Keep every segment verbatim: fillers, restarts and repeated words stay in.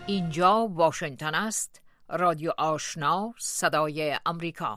اینجا واشنگتن است، رادیو آشنا، صدای امریکا.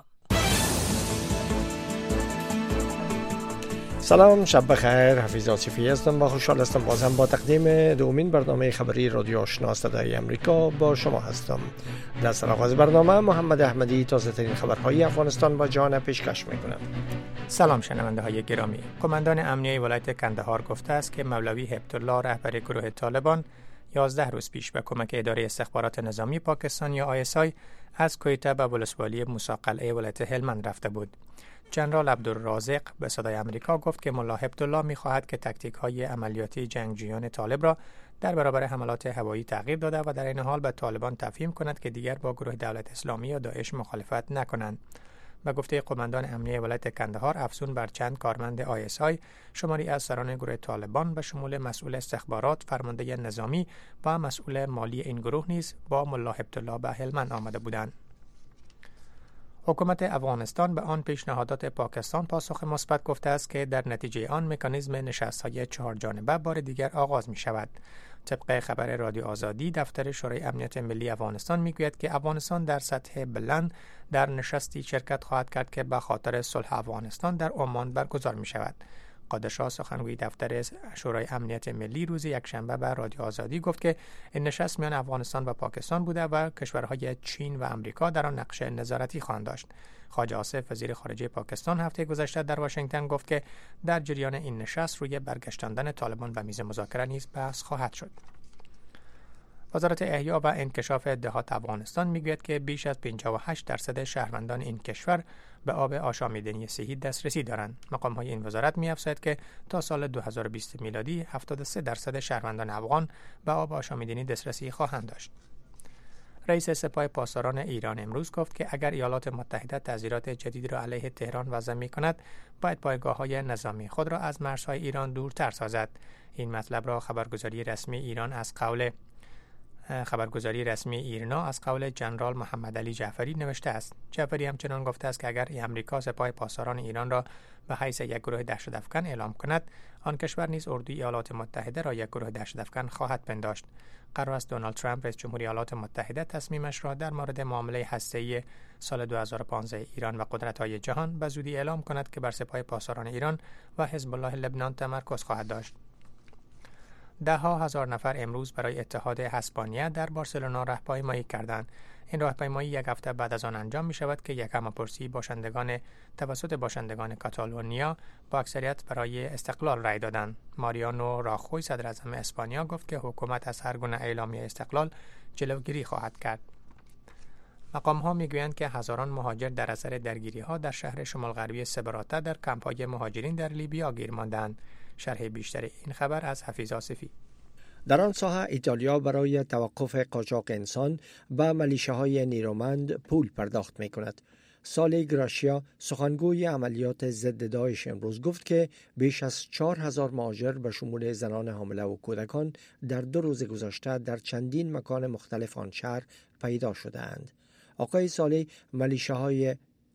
سلام، شب بخیر. حفیظ آصفی هستم و خوشحال هستم بازم با تقدیم دومین برنامه خبری رادیو آشنا صدای امریکا با شما هستم. در سراغ برنامه محمد احمدی تازه ترین خبرهای افغانستان و جهان پیشکش میکنم. سلام شنونده های گرامی. قماندان امنیه ولایت کندهار گفته است که مولوی هبت‌الله رهبر گروه طالبان یازده روز پیش به کمک اداره استخبارات نظامی پاکستان یا آی اس آی از کویته به ولسوالی موسی قلعه ولایت هلمند رفته بود. جنرال عبدالرازق به صدای امریکا گفت که ملا هبت‌الله می‌خواهد که تاکتیک های عملیاتی جنگجویان طالب را در برابر حملات هوایی تغییر داده و در این حال به طالبان تفهیم کند که دیگر با گروه دولت اسلامی یا داعش مخالفت نکنند. به گفته قماندان امنیه ولایت کندهار، افزون بر چند کارمند آی اس آی شماری از سران گروه طالبان به شمول مسئول استخبارات، فرمانده نظامی و مسئول مالی این گروه نیز با ملا هبت‌الله به هلمند آمده بودند. حکومت افغانستان به آن پیشنهادات پاکستان پاسخ مثبت گفته است که در نتیجه آن مکانیزم نشست‌های چهار جانبه بار دیگر آغاز می شود. طبق خبر رادیو آزادی، دفتر شورای امنیت ملی افغانستان میگوید که افغانستان در سطح بلند در نشستی شرکت خواهد کرد که به خاطر صلح افغانستان در عمان برگزار می شود. قادرشاه سخنگوی دفتر شورای امنیت ملی روز یکشنبه به رادیو آزادی گفت که این نشست میان افغانستان و پاکستان بوده و کشورهای چین و امریکا در آن نقش نظارتی خواهند داشت. خواجه آصف وزیر خارجه پاکستان هفته گذشته در واشنگتن گفت که در جریان این نشست روی برگشتاندن طالبان به میز مذاکره نیز بحث خواهد شد. وزارت احیا و انکشاف دهات افغانستان میگوید که بیش از پنجاه و هشت درصد شهروندان این کشور به آب آشامیدنی صحی دسترسی دارند. مقام‌های این وزارت می‌افزاید که تا سال دو هزار و بیست میلادی هفتاد و سه درصد شهروندان افغان به آب آشامیدنی دسترسی خواهند داشت. رئیس سپاه پاسداران ایران امروز گفت که اگر ایالات متحده تعزیرات جدید را علیه تهران وضع می‌کند، باید پایگاه‌های نظامی خود را از مرزهای ایران دورتر سازد. این مطلب را خبرگزاری رسمی ایران از قول خبرگزاری رسمی ایرنا از قول جنرال محمد علی جعفری نوشته است. جعفری همچنان گفته است که اگر امریکا سپاه پاسداران ایران را به حیث یک گروه دهشت‌افکن اعلام کند، آن کشور نیز اردوی ایالات متحده را یک گروه دهشت‌افکن خواهد پنداشت. قرار است دونالد ترامپ رئیس جمهوری ایالات متحده تصمیمش را در مورد معامله هسته‌ای سال دو هزار و پانزده ایران و قدرت‌های جهان به زودی اعلام کند که بر سپاه پاسداران ایران و حزب الله لبنان تمرکز خواهد داشت. ده ها هزار نفر امروز برای اتحاد اسپانیا در بارسلونا راهپیمایی کردند. این راهپیمایی یک هفته بعد از آن انجام می شود که یک همه‌پرسی باشندگان توسط باشندگان کاتالونیا با اکثریت برای استقلال رای دادند. ماریانو راخوی صدر اعظم اسپانیا گفت که حکومت از هر گونه اعلامیه استقلال جلوگیری خواهد کرد. مقام ها می گویند که هزاران مهاجر در اثر درگیری ها در شهر شمال غربی سبراتا در کمپ های مهاجرین در لیبیا گیر ماندند. شرح بیشتر این خبر از حفیظ آصفی. در آن ساحه ایتالیا برای توقف قاچاق انسان و ملیشه‌های نیرومند پول پرداخت می‌کند. سالی گراشیا سخنگوی عملیات ضد داعش امروز گفت که بیش از چهار هزار مهاجر به شمول زنان حامله و کودکان در دو روز گذشته در چندین مکان مختلف آن شهر پیدا شده‌اند. آقای سالی ملیشه‌های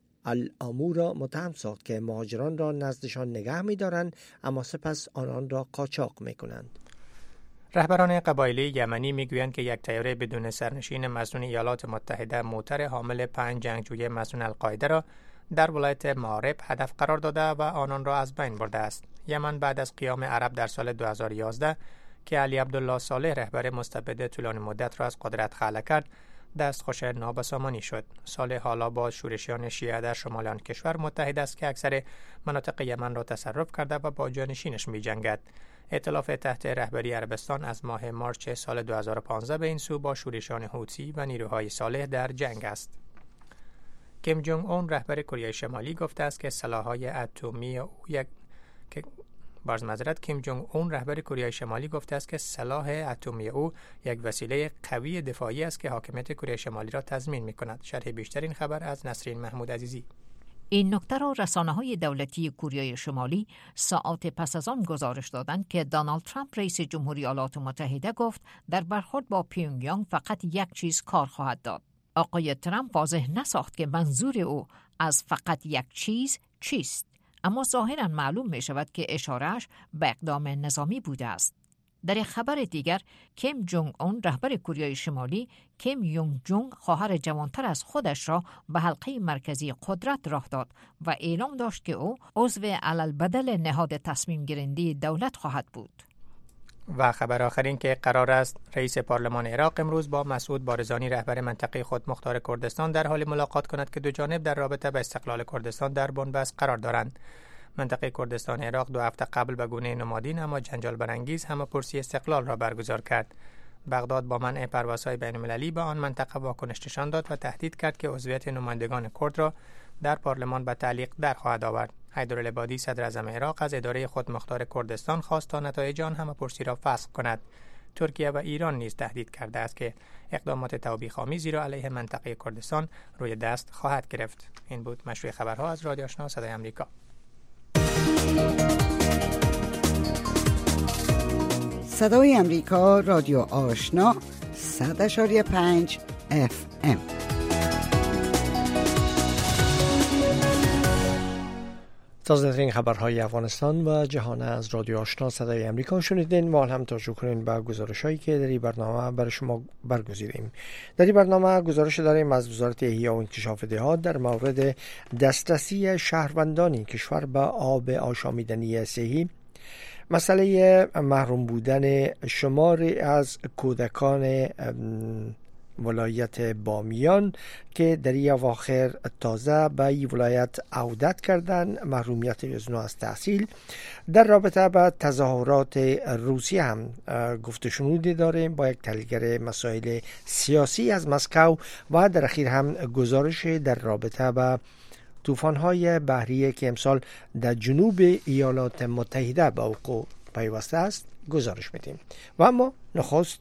الامو را متهم ساخت که مهاجران را نزدشان نگه می دارند اما سپس آنان را قاچاق می کنند. رهبران قبایلی یمنی می گویند که یک طیاره بدون سرنشین مظنون ایالات متحده موتر حامل پنج جنگجوی مظنون القاعده را در ولایت مارب هدف قرار داده و آنان را از بین برده است. یمن بعد از قیام عرب در سال دو هزار و یازده که علی عبدالله صالح رهبر مستبد طولانی مدت را از قدرت خلع کرد، دستخوش نابسامانی شد. صالح حالا با شورشیان شیعه در شمال آن کشور متحد است که اکثر مناطق یمن را تصرف کرده و با جانشینش می جنگد. ائتلاف تحت رهبری عربستان از ماه مارچ سال دو هزار و پانزده به این سو با شورشیان حوثی و نیروهای صالح در جنگ است. کیم جونگ اون رهبر کره شمالی گفته است که سلاح‌های اتمی او یک که باز معذرت کیم جونگ اون رهبر کره شمالی گفته است که سلاح اتمی او یک وسیله قوی دفاعی است که حاکمیت کره شمالی را تضمین می‌کند. شرح بیشتر این خبر از نسرین محمود عزیزی. این نکته را رسانه‌های دولتی کره شمالی ساعات پس از آن گزارش دادند که دونالد ترامپ رئیس جمهوری ایالات متحده گفت در برخورد با پیونگیانگ فقط یک چیز کار خواهد داد. آقای ترامپ واضح نساخت که منظور او از فقط یک چیز چیست، اما ظاهراً معلوم می شود که اشارهش به اقدام نظامی بوده است. در یک خبر دیگر، کیم جونگ اون رهبر کره شمالی کیم یونگ جونگ خواهر جوانتر از خودش را به حلقه مرکزی قدرت راه داد و اعلام داشت که او عضو علالبدل نهاد تصمیم گیرنده دولت خواهد بود. و خبر آخر این که قرار است رئیس پارلمان عراق امروز با مسعود بارزانی رهبر منطقه خودمختار کردستان در حال ملاقات کند که دو جانب در رابطه با استقلال کردستان در بنبست قرار دارند. منطقه کردستان عراق دو هفته قبل به گونه نمادین اما جنجال برانگیز همه‌پرسی استقلال را برگزار کرد. بغداد با منع پروازهای بین‌المللی به آن منطقه واکنش نشان داد و تهدید کرد که عضویت نمایندگان کرد را در پارلمان به تعلیق در خواهد آورد. حیدرالعبادی صدر اعظم عراق از اداره خودمختار کردستان خواست تا نتایج آن همه‌پرسی را فسخ کند. ترکیه و ایران نیز تهدید کرده است که اقدامات توبیخ‌آمیزی را علیه منطقه کردستان روی دست خواهد گرفت. این بود مشروع خبرها از رادیو آشنا صدای آمریکا. صدای آمریکا، رادیو آشنا، صد و پنج اف ام. تازه‌ترین خبرهای افغانستان و جهان از رادیو آشنا صدای آمریکا شنیدین و هم توجه کنین به گزارش‌هایی که در این برنامه برای شما برگزیدیم. در این برنامه گزارش داریم از وزارت احیا و انکشاف دهات در مورد دسترسی شهروندان کشور به آب آشامیدنی صحی، مسئله محروم بودن شماری از کودکان ولایت بامیان که در این اواخر تازه به این ولایت عودت کردن، محرومیت از از تحصیل. در رابطه با تظاهرات روسیه هم گفت و شنودی داریم با یک تحلیلگر مسائل سیاسی از مسکو و در اخیر هم گزارش در رابطه با طوفان‌های بحریه که امسال در جنوب ایالات متحده به وقوع پیوسته است گزارش میدیم. و اما نخست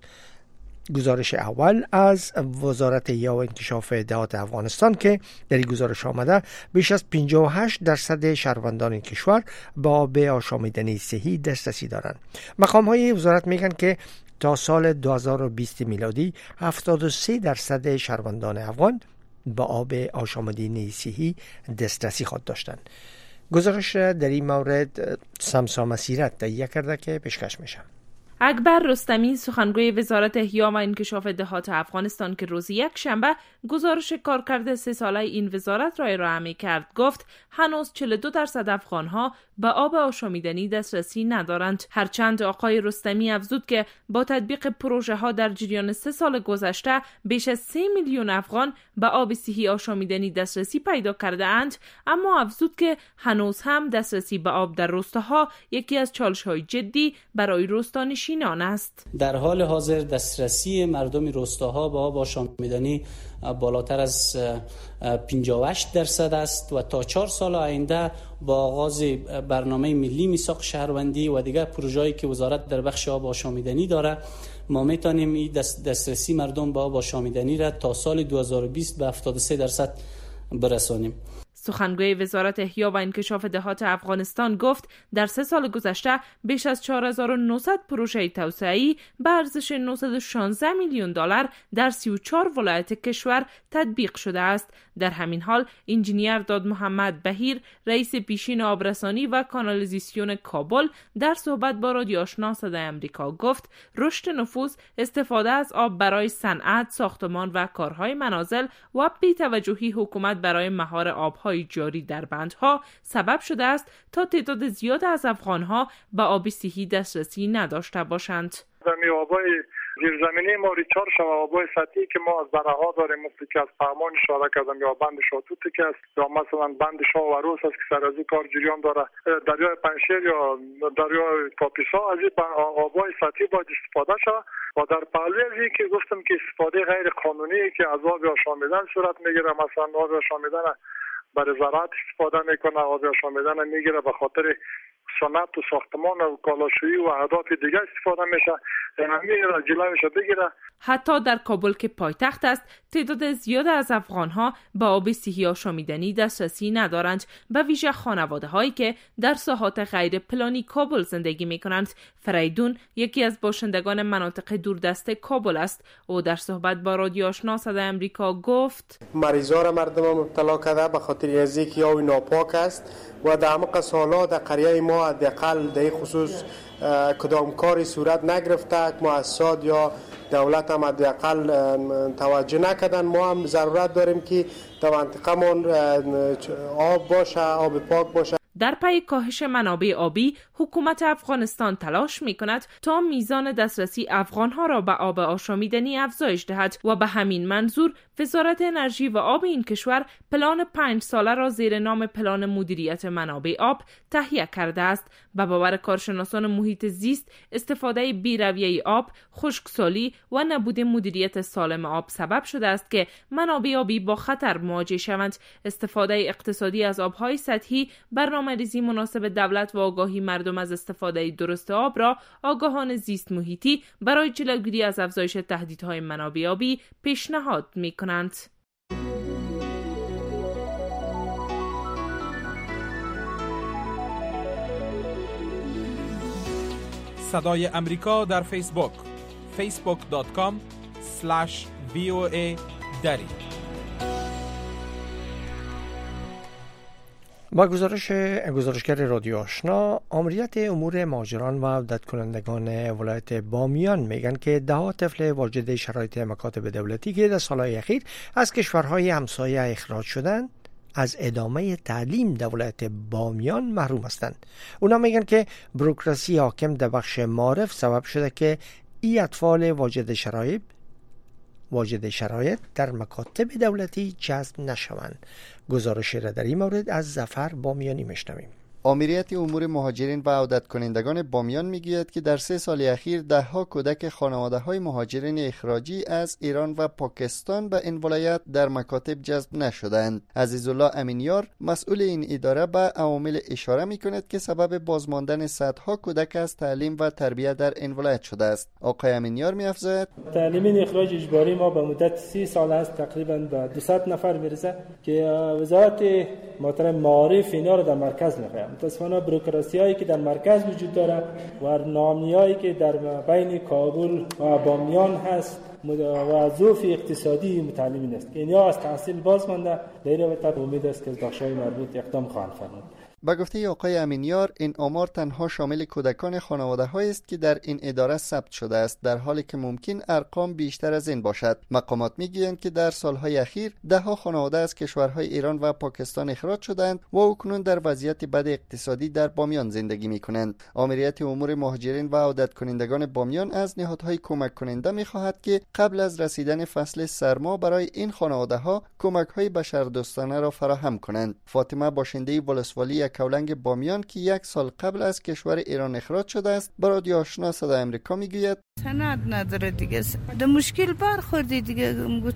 گزارش اول از وزارت احیا و انکشاف دهات افغانستان که در این گزارش آمده بیش از پنجاه و هشت درصد شهروندان این کشور با آب آشامیدنی صحی دسترسی دارند. مقام‌های وزارت میگن که تا سال دو هزار و بیست میلادی هفتاد و سه درصد شهروندان افغان با آب آشامیدنی صحی دسترسی خود داشتند. گزارش در این مورد سمسا مسیرت تهیه کرده که پیشکش میشه. اکبر رستمی سخنگوی وزارت احیا و انکشاف دهات افغانستان که روز یک شنبه گزارش کارکرد سه ساله این وزارت را ارائه کرد گفت هنوز چهل و دو درصد افغانها به آب آشامیدنی دسترسی ندارند. هرچند آقای رستمی افزود که با تطبیق پروژه ها در جریان سه سال گذشته بیش از سه میلیون افغان به آب صحی آشامیدنی دسترسی پیدا کرده اند، اما افزود که هنوز هم دسترسی به آب در روستاها یکی از چالش های جدی برای روستانشینان است. در حال حاضر دسترسی مردم روستاها به آب آشامیدنی بالاتر از پنجاه و هشت درصد است و تا چهار سال آینده با آغاز برنامه ملی میثاق شهروندی و دیگر پروژه‌ای که وزارت در بخش آب آشامیدنی داره ما میتونیم این دست دسترسی مردم به آب آشامیدنی را تا سال دو هزار و بیست به هفتاد و سه درصد برسانیم. سخنگوی وزارت احیا و انکشاف دهات افغانستان گفت در سه سال گذشته بیش از چهار هزار و نهصد پروژه توسعه‌ای به ارزش نهصد و شانزده میلیون دلار در سی و چهار ولایت کشور تطبیق شده است. در همین حال انجینیر داد محمد بهیر رئیس پیشین آبرسانی و کانالیزاسیون کابل در صحبت با رادیو آشنا صدای آمریکا گفت رشد نفوذ، استفاده از آب برای صنعت، ساختمان و کارهای منازل و بی‌توجهی حکومت برای مهار آبهای جاری در بندها سبب شده است تا تعداد زیاد از افغانها به آب صحی دسترسی نداشته باشند. آبای زیرزمینی ما ریچار شد آبای سطحی که ما از بره‌ها داریم مثل که از پهمان اشاره کردم یا بند شاتوتی که است یا مثلا بند شاه و روس است که سر از این کار جریان داره، دریای پنشیر یا دریای کاپیسا، از این آبای سطحی باید استفاده شود و در پهلوی از این که گفتم که استفاده غیر قانونی که از آب آشامیدن صورت میگیره، مثلا آب آشامیدن برای زراعت استفاده میکنه، آب آشامیدن میگیره به خاطر صنعت و ساختمان و کالاشویی و اهداف دیگه استفاده میشه، همین را جلوش بگیره. حتی در کابل که پایتخت است تعداد زیاد از افغانها به آب صحی آشامیدنی دسترسی ندارند، به ویژه خانواده هایی که در ساحات غیر پلانی کابل زندگی میکنند. فریدون یکی از باشندگان مناطق دوردست کابل است. او در صحبت با رادیو آشنا صدای آمریکا گفت مریضا را مردم مبتلا کرده به خاطر از اینکه آب ناپاک است و در عمق سالها در قریه ما حداقل در خصوص کدام کاری صورت نگرفته، مؤسسات یا دولت هم حداقل توجه نکردن. ما هم ضرورت داریم که در منطقه‌مون آب باشه، آب پاک باشه. در پی کاهش منابع آبی، حکومت افغانستان تلاش می کند تا میزان دسترسی افغانها را به آب آشامیدنی افزایش دهد و به همین منظور وزارت انرژی و آب این کشور پلان پنج ساله را زیر نام پلان مدیریت منابع آب تهیه کرده است. به باور کارشناسان محیط زیست، استفاده بی‌رویه آب، خشکسالی و نبود مدیریت سالم آب سبب شده است که منابع آبی با خطر مواجه شوند. استفاده اقتصادی از آبهای سطحی، برنامه‌ریزی مناسب دولت و آگاهی مردم از استفاده درست آب را آگاهان زیست محیطی برای جلوگیری از افزایش تهدیدهای منابع آبی پیشنهاد می‌کنند. صدای امریکا در فیسبوک فیسبوک دات کام اسلش وی او ای دری. با گزارش گزارشگر رادیو آشنا، آمریت امور مهاجران و عودت کنندگان ولایت بامیان میگن که ده ها طفل واجد شرایط مکاتب دولتی که در سالهای اخیر از کشورهای همسایه اخراج شدند از ادامه تعلیم در ولایت بامیان محروم هستند. اونا میگن که بروکراسی حاکم در بخش معارف سبب شده که این اطفال واجد شرایط واجد شرایط در مکاتب دولتی جذب نشوند. گزارش را در این مورد از ظفر بامیانی میشنویم. آمریت امور مهاجرین و عودت کنندگان بامیان میگوید که در سه سال اخیر ده ها کودک خانواده های مهاجرین اخراجی از ایران و پاکستان به این ولایت در مکاتب جذب نشدند. عزیزالله امینیار مسئول این اداره به عوامل اشاره میکند که سبب بازماندن صدها کودک از تعلیم و تربیت در این ولایت شده است. آقای امینیار میافزاید تعلیم اخراج اجباری ما به مدت سی سال است، تقریبا به دویست نفر میرسه که وزارت محترم معارف اینا رو در مرکز میخواد. متاسفانه بروکراسی هایی که در مرکز وجود داره و نامی هایی که در بین کابل و بامیان هست و ظروف اقتصادی متعلم است که اینها از تحصیل باز مانده. در این رابطه امید است که بخش‌های مربوط اقدام خواهند فرمود. با گفته آقای امینیار، این آمار تنها شامل کودکان خانواده هایی است که در این اداره ثبت شده است، در حالی که ممکن ارقام بیشتر از این باشد. مقامات میگویند که در سالهای اخیر ده ها خانواده از کشورهای ایران و پاکستان اخراج شدند و اکنون در وضعیت بد اقتصادی در بامیان زندگی میکنند. آمریت امور مهاجرین و عودت کنندگان بامیان از نهادهای کمک کننده میخواهد که قبل از رسیدن فصل سرما برای این خانواده ها کمک های بشردوستانه را فراهم کنند. فاطمه باشنده ولسوالی کولنگ بامیان که یک سال قبل از کشور ایران اخراج شده است، با رادیو آشنا صدای امریکا میگوید سند نداره دیگه، در مشکل برخوردی دیگه،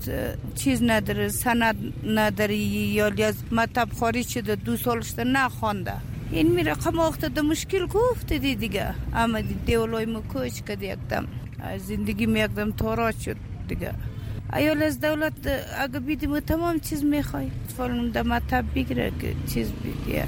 چیز نداره، سند نداره یا از مطب خارج شده، دو سال شده نخوانده، این می رقم وقت در مشکل گفته دی دیگه. اما دیولای مکوش کدی اکدم زندگی می اکدم تاراج شد دیگه. ایال از دولت اگه بیدیم تمام چیز میخوای فلان در مطب بگیره که چیز بیدیه،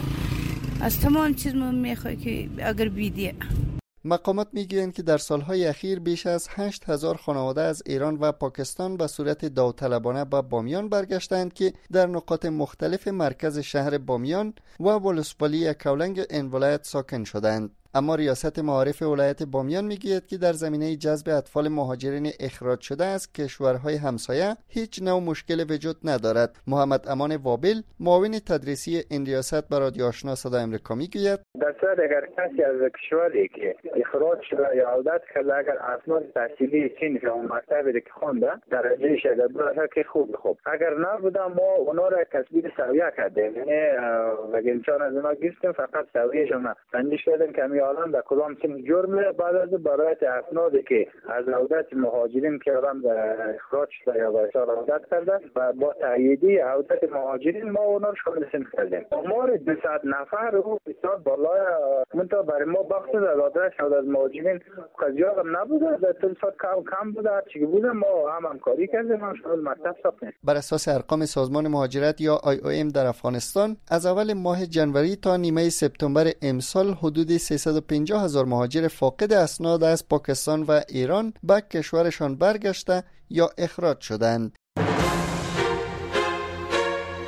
از تمام چیز من میخوای که اگر بیدیه. مقامات میگویند که در سالهای اخیر بیش از هشت هزار خانواده از ایران و پاکستان به صورت داوطلبانه به بامیان برگشتند که در نقاط مختلف مرکز شهر بامیان و ولسوالی کولنگ این ولایت ساکن شدند. اما ریاست معارف ولایت بامیان میگوید که در زمینه جذب اطفال مهاجرین اخراج شده از کشورهای همسایه هیچ نوع مشکل وجود ندارد. محمد امان وابل، معاون تدریسی این ریاست، بر رادیو آشنا صدای امریکا میگوید در صورت اگر کسی از کشوری که اخراج شده یا عودت کرده، اگر اسناد تحصیلی چین یا مکتبی که خونده درجه شده باشه که خوب خوب، اگر نبوده ما اونا را تثبیت سویه کردیم، یعنی اگر امتحان از اونا گرفتیم فقط سویهشون سنجش کردیم که الان در کدام سن جرمه. بعد از برای اسنادی که از عودت مهاجرین که آدم اخراج شده یا به اصال عودت کرده و با تاییدی عودت مهاجرین ما اونا رو شامل سن کردیم. آمار دویست نفر رو بسیار بالای منتها برای ما بخش از عودت از مهاجرین زیاد هم نبوده، در تلسات کم کم بوده، هرچی بوده ما هم همکاری کردیم، هم شامل مکتب ساختیم. بر اساس ارقام سازمان مهاجرت یا آی او ام در افغانستان، از اول ماه جنوری تا نیمه سپتامبر امسال حدود سیصد و پنجاه هزار مهاجر فاقد اسناد از پاکستان و ایران به کشورشان برگشته یا اخراج شدند.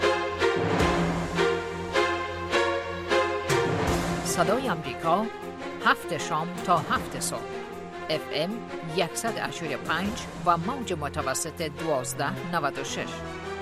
صدای امریکا هفت شام تا هفت صبح. اف ام صد و هشتاد و پنج و موج متوسط دوازده نود و شش.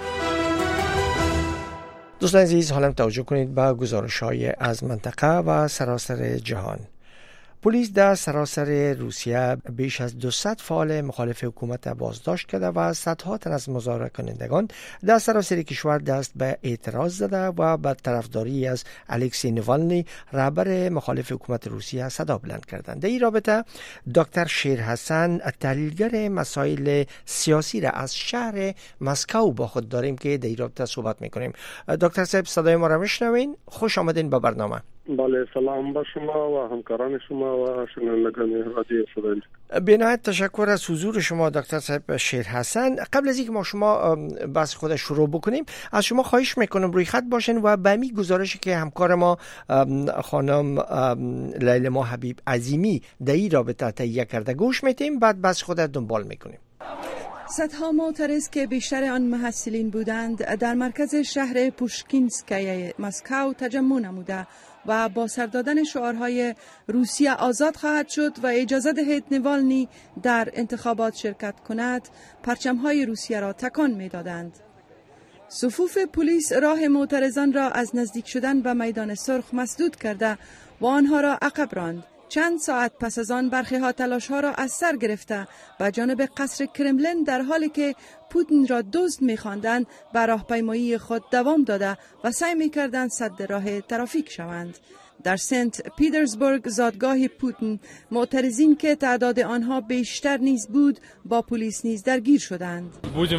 دوستان عزیز، حالا توجه کنید به گزارش‌های از منطقه و سراسر جهان. پلیس در سراسر روسیه بیش از دویست فعال مخالف حکومت بازداشت کرده و صدها تن از مظاهره کنندگان در سراسر کشور دست به اعتراض زده و به طرفداری از الکسی نوالنی، رهبر مخالف حکومت روسیه، صدا بلند کردند. در این رابطه دکتر شیر حسن، تحلیلگر مسائل سیاسی را از شهر مسکو با خود داریم که در این رابطه صحبت میکنیم. دکتر صاحب، صدای ما را میشنوین؟ خوش آمدین به برنامه. بله، سلام به شما و همکاران شما و شنوندگان رادیو صدای. بنهایت تشکر از حضور شما دکتر صاحب شیر حسن. قبل از اینکه ما شما بحث خود شروع بکنیم، از شما خواهش میکنم روی خط باشین و به می گزارشی که همکار ما خانم لیلا حبیب عظیمی در این رابطه تهیه کرده گوش میتیم، بعد بحث خود دنبال میکنیم. صدها معترض که بیشتر آن محصلین بودند در مرکز شهر پوشکینسکای مسکو تجمع نموده و با سر دادن شعارهای روسیه آزاد خواهد شد و اجازه دهید نوالنی در انتخابات شرکت کند، پرچمهای روسیه را تکان می دادند. صفوف پلیس راه معترضان را از نزدیک شدن به میدان سرخ مسدود کرده و آنها را عقب راند. چند ساعت پس از آن برخی ها تلاش ها را از سر گرفته به جانب قصر کرملین در حالی که پوتین را دزد می‌خواندند به راهپیمایی خود دوام داده و سعی می‌کردند سد راه ترافیک شوند. در سنت پیترزبورگ، زادگاه پوتین، معترضین که تعداد آنها بیشتر نیز بود با پلیس نیز درگیر شدند.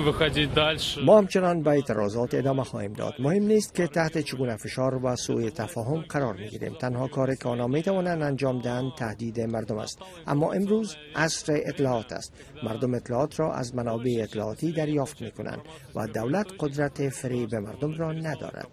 ما همچنان به اعتراضات ادامه خواهیم داد. مهم نیست که تحت چگونه فشار و سوء تفاهم قرار میگیریم. تنها کاری که آنها میتوانند انجام دهند تهدید مردم است. اما امروز عصر اطلاعات است. مردم اطلاعات را از منابع اطلاعاتی دریافت میکنند و دولت قدرت فریب مردم را ندارد.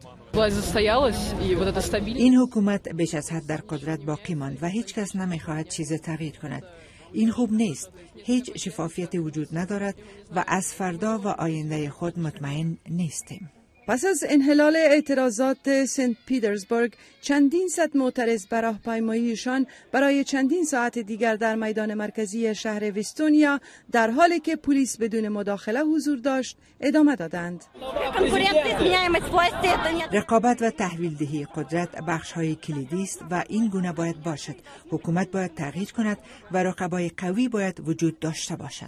این حکومت بیش از حد در قدرت باقی ماند و هیچ کس نمیخواهد چیز تغییر کند. این خوب نیست. هیچ شفافیتی وجود ندارد و از فردا و آینده خود مطمئن نیستیم. پس از انحلال اعتراضات سنت پیترزبورگ، چندین صد معترض به راهپیماییشان برای چندین ساعت دیگر در میدان مرکزی شهر ویستونیا در حالی که پلیس بدون مداخله حضور داشت ادامه دادند. رقابت و تحویل دهی قدرت بخش‌های کلیدی است و این گونه باید باشد. حکومت باید تغییر کند و رقبای قوی باید وجود داشته باشند.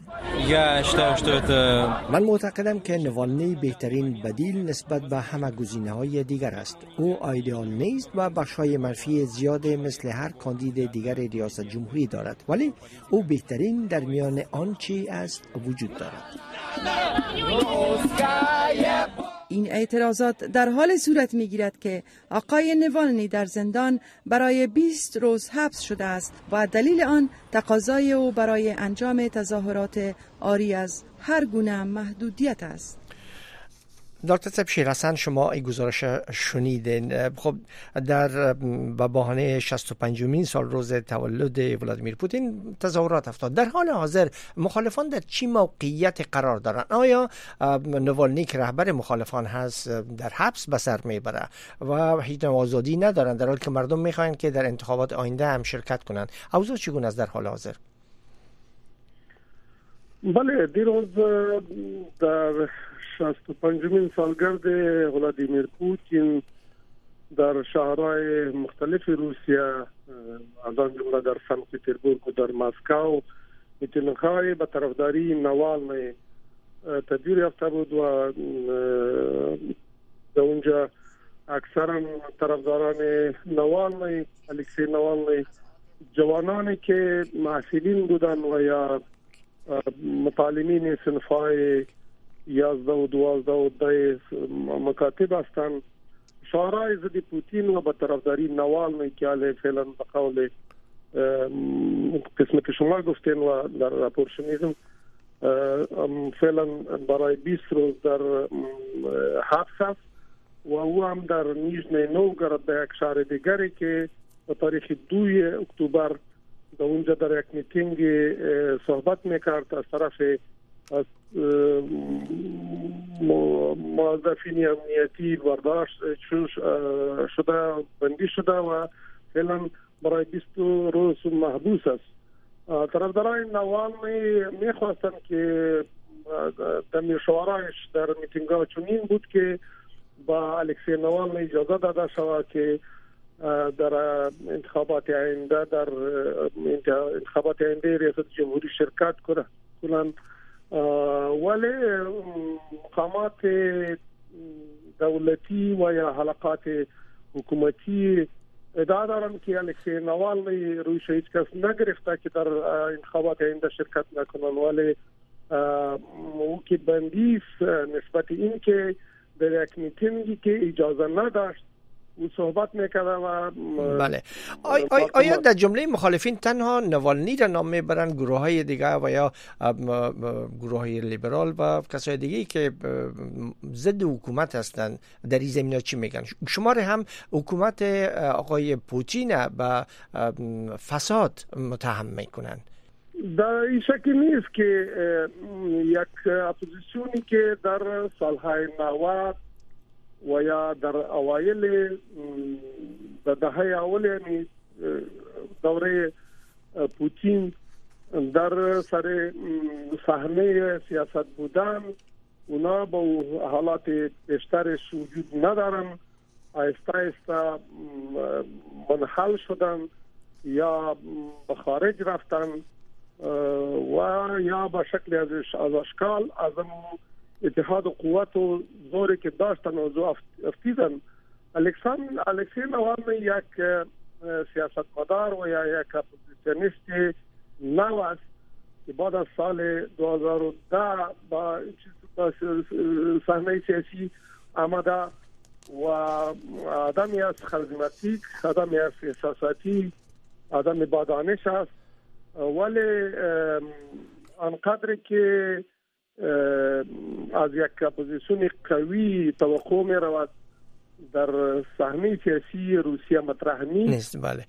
من معتقدم که نوالنی بهترین بدیل نسبت به همه گزینه‌های دیگر است. او ایدئال نیست و بخش‌های منفی زیاد مثل هر کاندید دیگر ریاست جمهوری دارد، ولی او بهترین در میان آنچه است وجود دارد. این اعتراضات در حال صورت می‌گیرد که آقای نوالنی در زندان برای بیست روز حبس شده است و دلیل آن تقاضای او برای انجام تظاهرات عاری از هر گونه محدودیت است. دکتر صاحب شیر حسن، شما این گزارش شنیدین. خب در به بهانه شصت و پنجمین سال روز تولد ولادیمیر پوتین تظاهرات افتاد. در حال حاضر مخالفان در چی موقعیت قرار دارند؟ آیا نوالنی که رهبر مخالفان هست در حبس به سر میبره و هیچ آزادی ندارند، در حالی که مردم میخواهند که در انتخابات آینده هم شرکت کنند؟ اوضاع چگونه است در حال حاضر؟ بله، دیروز در شصت و پنجمین سالگرد ولادیمیر پوتین در شهرهای مختلف روسیه، از آن جمله در سن پترزبورگ و در مسکو، میتینگ‌های به طرفداری نوالنی تدبیر یافته بود و در اونجا اکثرا طرفداران نوالنی، الکسی نوالنی، جوانانی که محصلین بودند و یا متعلمین صنف‌های یازده و دوازده و ده مکاتب هستند، شعارهای ضد پوتین و به طرفداری نوالنی که حالا فعلا به قول قسم که شما گفتین و در راپور شنیدم فعلا برای بیست روز در حبس است و او هم در نیژنی نوگراد در یک شهر دیگری که به تاریخ دوی اکتبر در اونجا در یک میتینگ صحبت میکرد از طرف از موظفین امنیتی برداشت شده، بندی شده و فعلا برای بیست روز محبوس است. طرفداران نوالنی میخواستند که در شعارش در میتینگ‌ها چنین بود که با الکسی نوالنی اجازه داده شود که در انتخابات آینده در انتخابات آینده ریاست جمهوری شرکت کنند، ولی مقامات دولتی و یا حلقات حکومتی ادعا دارند که الکسی نوالنی رویش هیچ کس نگرفته که در انتخابات آینده شرکت نکنند، ولی او که بندی نسبت این که در یک میتینگی که اجازه نداشت او صحبت میکرده و بله. آی آی آیا در جمله مخالفین تنها نوالنی را نام میبرند، گروه های دیگه و یا گروه های لیبرال و کسای دیگه که ضد حکومت هستند در این زمینه چی میگن؟ شماره هم حکومت آقای پوتین به فساد متهم میکنن. در این شکل نیست که یک اپوزیسیونی که در سالهای نود و یا در اوایل در دهه اول یعنی دوره پوتین در سر صحنه سیاست بودن، اونا با حالات بیشترش وجود ندارن، آهسته آهسته منحل شدن یا به خارج رفتن و یا به شکل از اشکال از اتحاد و قوت و زوری که داشتن و زو افتیدن. الکسی نوالنی یک سیاستمدار و یا یک اپوزیسیونیست نو است که بعد از سال دو هزار و ده با صحنه سیاسی آمده و آدمی از خزمتی، آدمی از احساساتی، آدم با دانش است، ولی آنقدر که از یک اپوزیسیون قوی توقع می رود در صحنه سیاسی روسیه مطرح نیست. بله.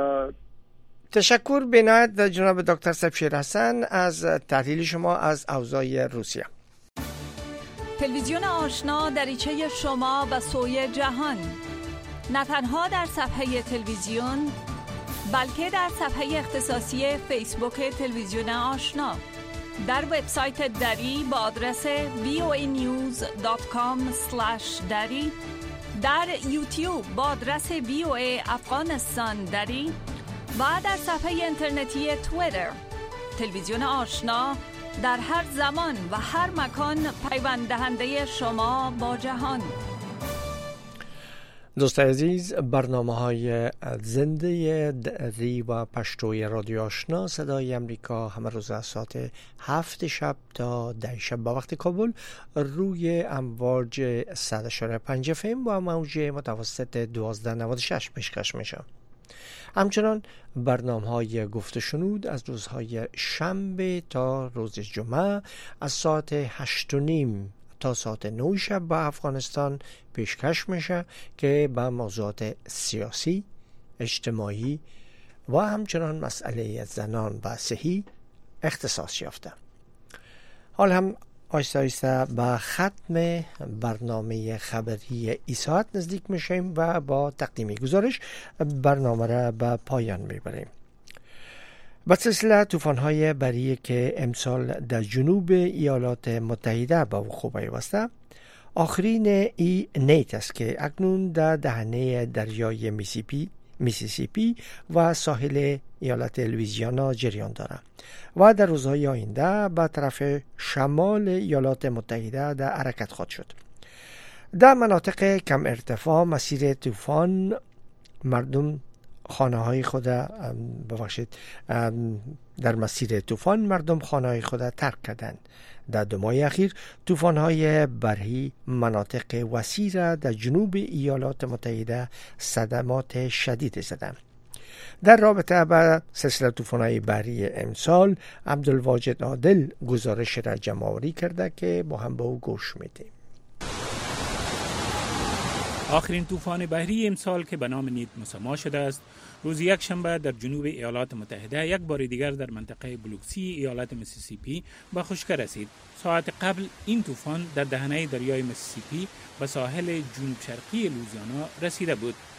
تشکر بینایت جناب دکتر سبشیر حسن از تحلیل شما از اوضاع روسیه. تلویزیون آشنا دریچه شما به سوی جهان، نه تنها در صفحه تلویزیون بلکه در صفحه اختصاصی فیسبوک تلویزیون آشنا، در وبسایت دری با آدرس وی او ای نیوز دات کام اسلش دری، در یوتیوب با آدرس وی او ای افغانستان دری و در صفحه اینترنتی توییتر. تلویزیون آشنا در هر زمان و هر مکان پیوند دهنده شما با جهان. دوست عزیز، برنامه های زنده دری و پشتوی رادیو آشنا صدای امریکا همه روز از ساعت هفت شب تا ده شب با وقت کابل روی امواج صد و پنج اف ام و موج متوسط دوازده نود و شش پیشکش میشه. همچنان برنامه های گفت و شنود از روزهای شنبه تا روز جمعه از ساعت هشت و نیم تا ساعت نه شب با افغانستان پیشکش میشه که با موضوعات سیاسی، اجتماعی و همچنان مسئله زنان و صحی اختصاص یافته. حال هم آیسته آیسته به ختم برنامه خبری ای ساعت نزدیک میشیم و با تقدیم گزارش برنامه را به پایان میبریم. به سلسله طوفان‌های برری که امسال در جنوب ایالات متحده به وقوع پیوسته، آخرین ای نیت است که اکنون در دهنه دریای میسیپی میسیسیپی و ساحل ایالت لوئیزیانا جریان دارد و در روزهای آینده به طرف شمال ایالات متحده در حرکت خواهد شد. در مناطق کم ارتفاع مسیر طوفان مردم خانه های خود ببخشید در مسیر طوفان مردم خانه های خود ترک کردند. در دو ماه اخیر طوفان های برهی مناطق وسیع را در جنوب ایالات متحده صدمات شدید زدند. در رابطه با سلسله طوفان های برهی امسال عبدالواجد عادل گزارش را جمع‌آوری کرده که با هم به او گوش میدیم. آخرین طوفان بحری امسال که به نام نیت مسما شده است، روز یک شنبه در جنوب ایالات متحده یک بار دیگر در منطقه بلوکسی ایالت میسیسیپی به خشکی رسید. ساعت قبل این طوفان در دهنه دریای میسیسیپی به ساحل جنوب شرقی لوئیزیانا رسیده بود.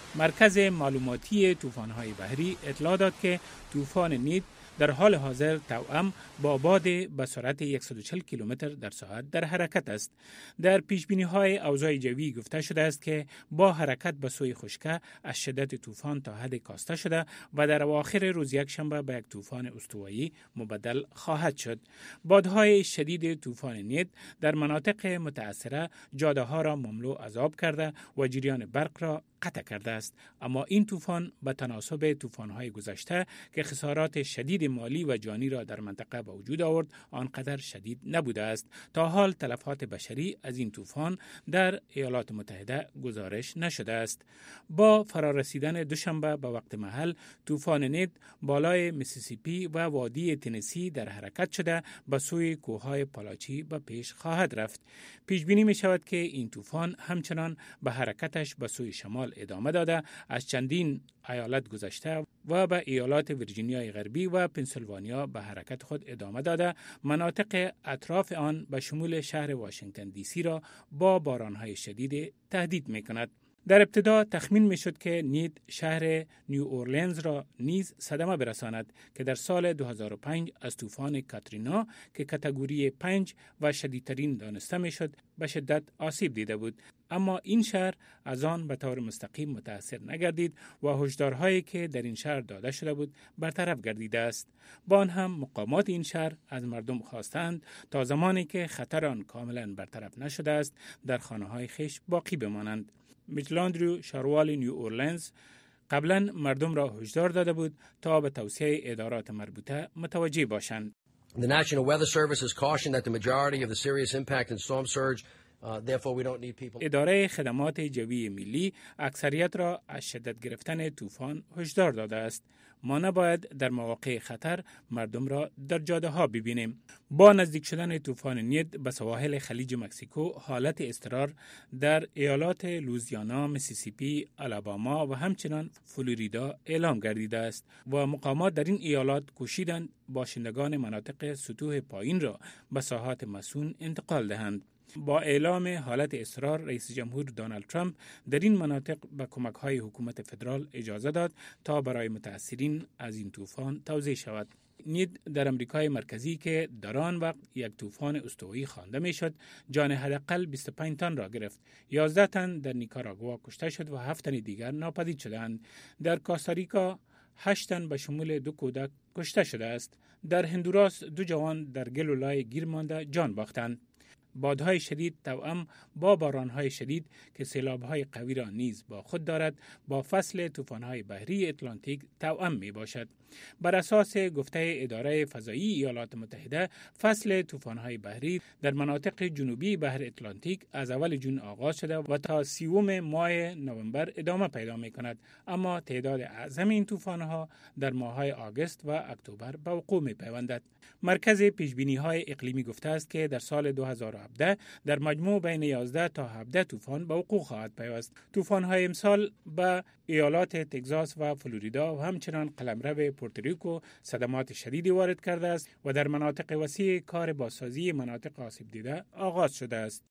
مرکز معلوماتی طوفان‌های بحری اطلاع داد که طوفان نید در حال حاضر توأم با باد به سرعت صد و چهل کیلومتر در ساعت در حرکت است. در پیشبینی‌های اوضاع جوی گفته شده است که با حرکت به سوی خشکه از شدت طوفان تا حد کاسته شده و در اواخر روز یکشنبه به یک طوفان استوایی مبدل خواهد شد. بادهای شدید طوفان نید در مناطق متأثره جاده‌ها را مملو از آب کرده و جریان برق را قطع کرده است، اما این طوفان به تناسب طوفان‌های گذشته که خسارات شدید مالی و جانی را در منطقه به وجود آورد آنقدر شدید نبوده است. تا حال تلفات بشری از این طوفان در ایالات متحده گزارش نشده است. با فرارسیدن دوشنبه به وقت محل طوفان نید بالای میسیسیپی و وادی تنسی در حرکت شده به سوی کوههای پالاچی به پیش خواهد رفت. پیش بینی می شود که این طوفان همچنان به حرکتش به سوی شمال ادامه داده از چندین ایالت گذشته و به ایالات ویرجینیای غربی و پنسیلوانیا به حرکت خود ادامه داده مناطق اطراف آن به شمول شهر واشنگتن دی سی را با بارانهای شدید تهدید می کند. در ابتدا تخمین می شد که نید شهر نیو اورلینز را نیز صدمه برساند که در سال دو هزار و پنج از طوفان کاترینا که کاتگوری پنج و شدیدترین دانسته می شد به شدت آسیب دیده بود، اما این شهر از آن به طور مستقیم متاثر نگردید و هشدارهایی که در این شهر داده شده بود برطرف گردیده است. با آن هم مقامات این شهر از مردم خواستند تا زمانی که خطر آن کاملا برطرف نشده است در خانه‌های خویش باقی بمانند. میچل آندریو شاروال نیو اورلینز قبلا مردم را هشدار داده بود تا به توصیه ادارات مربوطه متوجه باشند. The National Weather Service has cautioned that the majority of the serious impact and storm surge Uh, therefore we don't need people. اداره خدمات جوی ملی اکثریت را از شدت گرفتن طوفان هشدار داده است. ما نباید در مواقع خطر مردم را در جاده ها ببینیم. با نزدیک شدن طوفان نید به سواحل خلیج مکزیکو حالت اضطرار در ایالات لوزیانا، میسیسیپی، آلاباما و همچنین فلوریدا اعلام گردیده است و مقامات در این ایالات کوشیدند باشندگان مناطق سطوح پایین را به ساحات مسون انتقال دهند. با اعلام حالت اضطرار رئیس جمهور دونالد ترامپ در این مناطق به کمک‌های حکومت فدرال اجازه داد تا برای متاثرین از این طوفان توزیع شود. نید در امریکای مرکزی که در آن وقت یک طوفان استوایی خوانده میشد، جان حداقل بیست و پنج تن را گرفت. یازده تن در نیکاراگوا کشته شد و هفت تن دیگر ناپدید شدند. در کوستاریکا هشت تن به شمول دو کودک کشته شده است. در هندوراس دو جوان در گل و لای گیر مانده جان باختند. بادهای شدید توأم با بارانهای شدید که سیلابهای قوی را نیز با خود دارد با فصل طوفانهای بحری اتلانتیک توأم می باشد. بر اساس گفته اداره فضایی ایالات متحده فصل طوفانهای بحری در مناطق جنوبی بحر اتلانتیک از اول جون آغاز شده و تا سیوم ماه نوامبر ادامه پیدا می کند، اما تعداد اعظم این طوفانها در ماه‌های آگوست و اکتبر به وقوع می پیوندد. مرکز پیشبینی‌های اقلیمی گفته است که در سال دو هزار و هفده در مجموع بین یازده تا هفده طوفان به وقوع خواهد پیوست. طوفان‌های امسال به ایالات تگزاس و فلوریدا و همچنین قلمرو پورتوریکو صدمات شدیدی وارد کرده است و در مناطق وسیع کار بازسازی مناطق آسیب دیده آغاز شده است.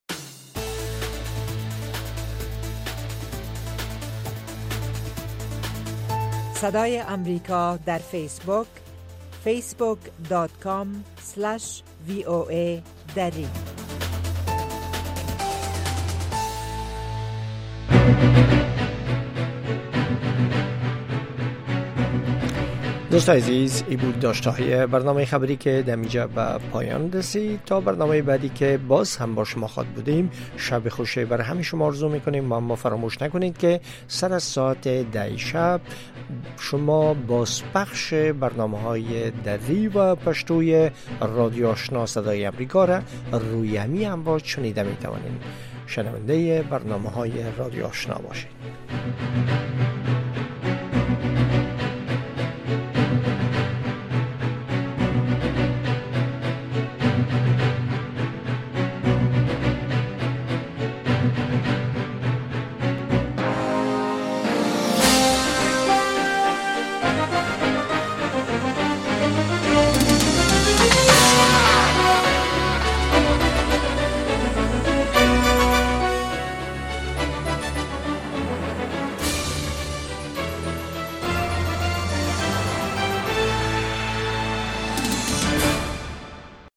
صدای امریکا در فیسبوک فیسبوک دات کام اسلش وی او ای دری. دوست عزیز، ای بود داشته های برنامه خبری که دمیجا به پایان رسید. تا برنامه بعدی که باز هم با شما خواهد بودیم، شب خوشی برای همه شما آرزو میکنیم. اما فراموش نکنید که سر از ساعت ده شب شما بازپخش برنامه های دری و پشتوی رادیو آشنا صدای امریکا را روی همین امواج شنیده میتوانید. شنونده برنامه های رادیو آشنا باشید.